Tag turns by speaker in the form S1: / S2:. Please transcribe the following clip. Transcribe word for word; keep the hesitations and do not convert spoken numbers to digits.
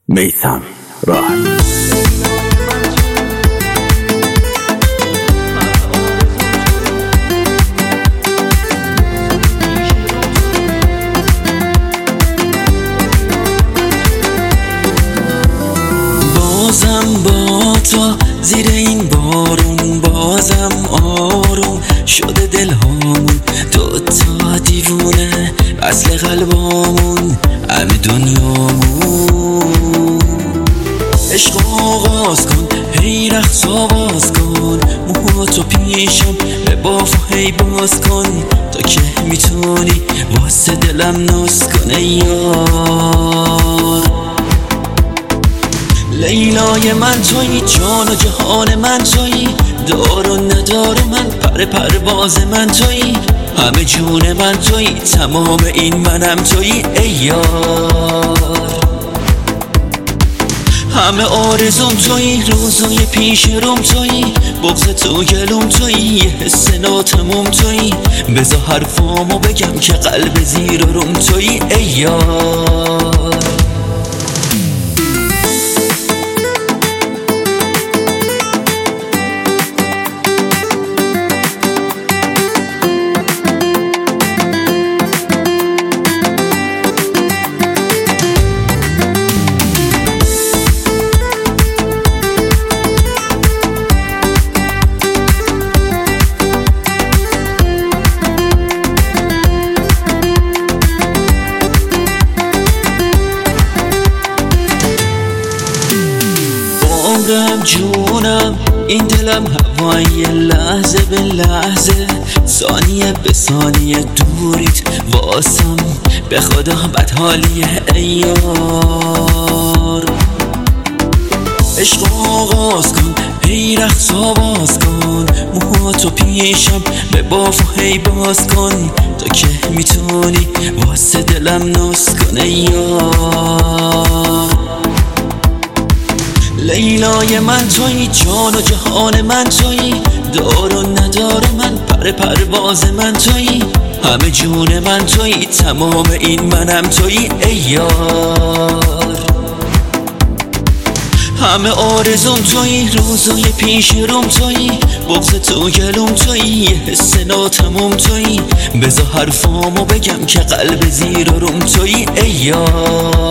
S1: میثم راحت.
S2: بازم با تو زیر این بارون، بازم آروم شده دل هامون، دوتا دیوونه اصل قلبامون، همه دنیامون. عشق آغاز کن، هی رقص آواز کن، موهاتو پیشم به باف و هی باز کن، تا که میتونی واسه دلم ناز کن ای یار. لیلای من تویی، جان و جهان من تویی، دار و ندار من، پر پرواز من تویی، همه جون من تویی، تمام این منم تویی ای یار. همه آرزوم تویی، روزای پیش روم تویی، بغض تو گلوم تویی، یه حس ناتموم تویی، بذار حرفامو بگم که قلب زیر روم تویی ای یار. عمرم جونم این دلم هوای لحظه به لحظه، ثانیه به ثانیه دوریت واسم، به خدا بدحالیه ای یار. عشق آغاز کن، هی رقص آواز کن، موهاتو پیشم به باف و هی باز کن، تا که میتونی واسه دلم ناز کن ای یار. لیلای من تویی، جان و جهان من تویی، دار و ندار من، پر پرواز من تویی، همه جون من تویی، تمام این منم تویی ای یار. همه آرزوم تویی، روزای پیش روم تویی، بغض تو گلوم تویی، یه حس ناتموم تویی، بذار حرفامو بگم که قلب زیر روم تویی ای یار.